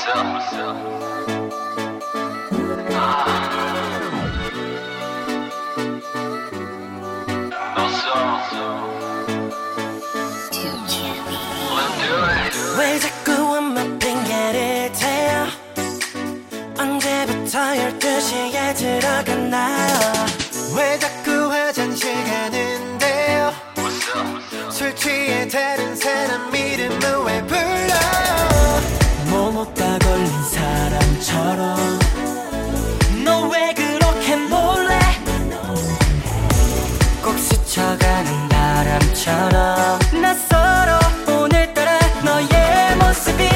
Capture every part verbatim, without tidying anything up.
왜 자꾸 엄마 핑계를 대요? 언제부터 열두 시에 들어갔나요? 왜 자꾸 화장실 가는데요? 술 취해 다른 사람 이름은 왜 불러? 뭐 먹다 걸린 사람처럼 너 왜 그렇게 놀래? 꼭 스쳐가는 바람처럼 낯설어 오늘따라 너의 모습이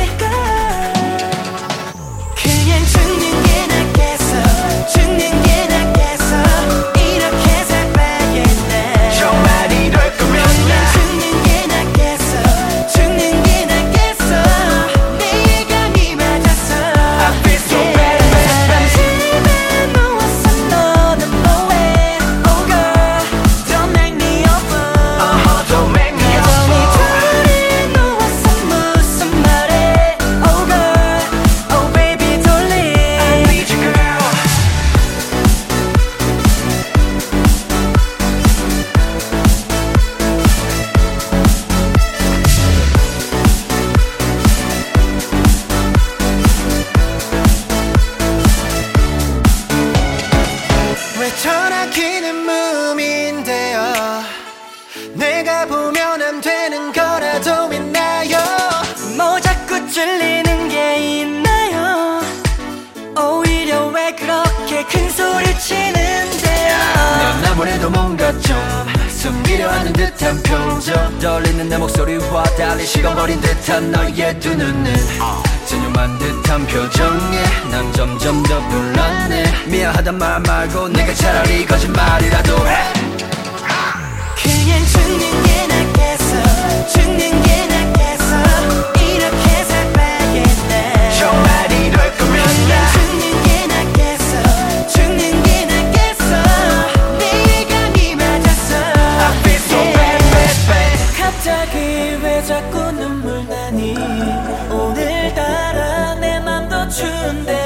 그냥 죽는 게 낫겠어 죽는 게 낫겠어 이렇게 살 바에는 정말 이럴 거면 그냥 죽는 게 낫겠어 죽는 게 낫겠어 내 예감이 맞았어 I feel so bad, bad, bad. 집에 누웠어 너는 뭐해 Oh girl Don't make me over Uh-huh, don't make me 여전히 over. 둘이 누워서 무슨 말해 Oh girl Oh baby don't leave I need you, girl. 왜 전화기는 무음인데요? 내가 보면 안 되는 거라도 있나요? 뭐 자꾸 찔리는 게 있나요 오히려 왜 그렇게 큰 소리 치는데요 넌 아무래도 뭔가 좀 숨기려 하는 듯한 표정 떨리는 내 목소리와 달리 식어버린 듯한 너의 두 눈은 전념한 듯한 표정에 난 점점 더 불안해 미안하단 말 말고 내가 차라리 거짓말이라도 해 그냥 죽는 게 낫겠어 죽는 게 낫겠어 이렇게 살 바에는 정말 이럴 거면 그냥 죽는 게 낫겠어 죽는 게 낫겠어 내 예감이 맞았어 I feel so bad, bad, bad. 갑자기 왜 자꾸 눈물 나니 오늘따라 내 맘도 추운데